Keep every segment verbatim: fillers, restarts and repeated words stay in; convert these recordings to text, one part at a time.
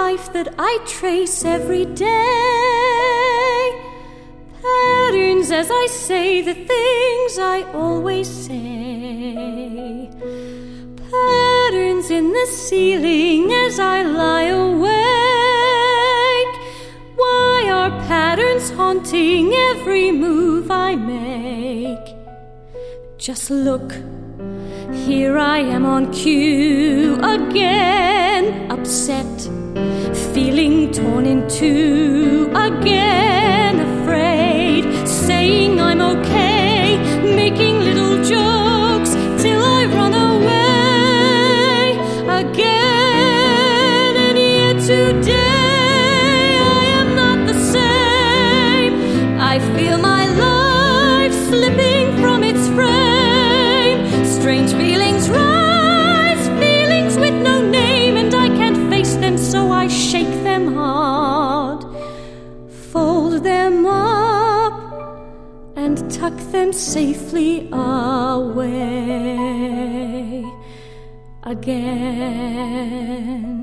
life that I trace every day. Patterns as I say the things I always say. Patterns in the ceiling as I lie awake. Why are patterns haunting every move I make? Just look, here I am on cue again, upset, feeling torn in two again, afraid, saying I'm okay, making little jokes till I run away again. And yet today I am not the same. I feel my life slipping from its frame. Strange feelings rise, feelings with no name, and I can't face them, so I shake them hard, fold them up, and tuck them safely away again.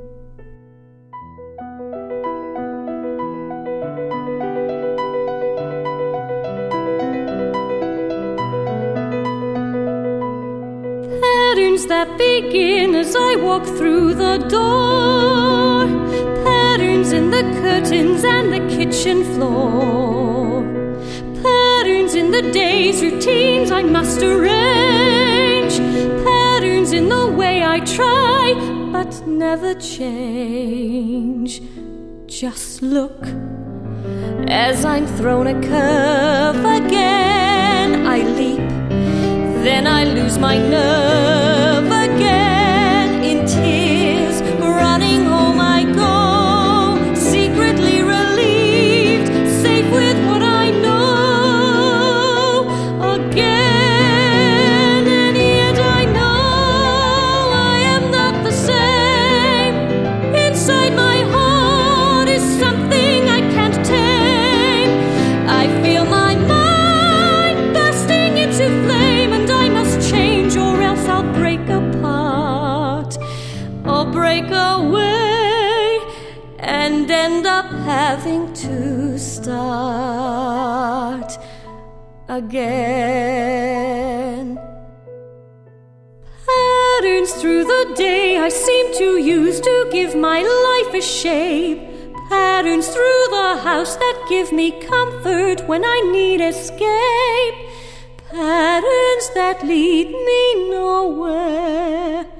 Patterns that begin as I walk through the door. Patterns in the curtains and the kitchen floor. Patterns in the day's routines I must arrange. Patterns in the way I try but never change. Just look, as I'm thrown a curve again, I leap, then I lose my nerve again. In tears, running home I go, secretly relieved, safe with what I know again. And yet I know I am not the same. Inside my heart is something I can't tame. I feel my mind bursting into flame, and I must change or else I'll break apart. I'll break away and end up having to start again. Patterns through the day I seem to use to give my life a shape. Patterns through the house that give me comfort when I need escape. Patterns that lead me nowhere.